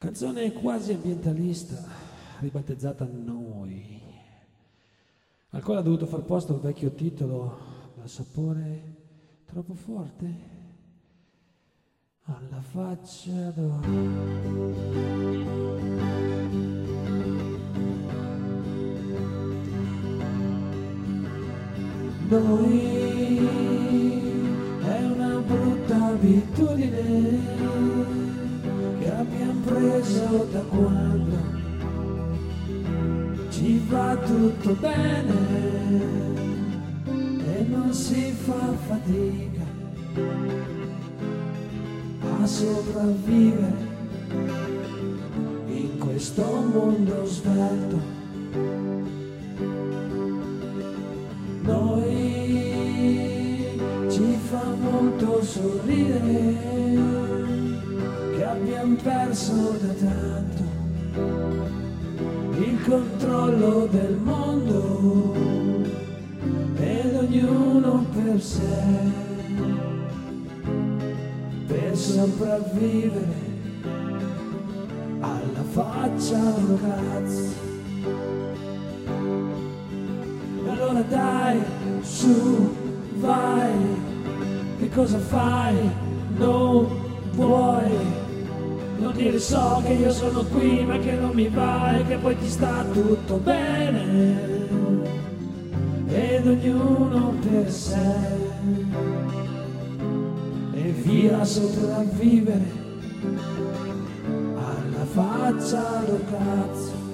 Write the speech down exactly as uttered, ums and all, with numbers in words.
Canzone quasi ambientalista, ribattezzata Noi, al quale ha dovuto far posto il vecchio titolo dal sapore troppo forte alla faccia d'oro. Noi è una brutta abitudine che abbiamo preso da quando ci va tutto bene e non si fa fatica a sopravvivere in questo mondo svelto. Noi ci fa molto sorridere che abbiamo perso da tanto il controllo del mondo ed ognuno per sé, per sopravvivere alla faccia del cazzo. E allora dai, su, vai, che cosa fai? Non vuoi? Non dire so che io sono qui ma che non mi va e che poi ti sta tutto bene ed ognuno per sé e via a sopravvivere alla faccia del cazzo.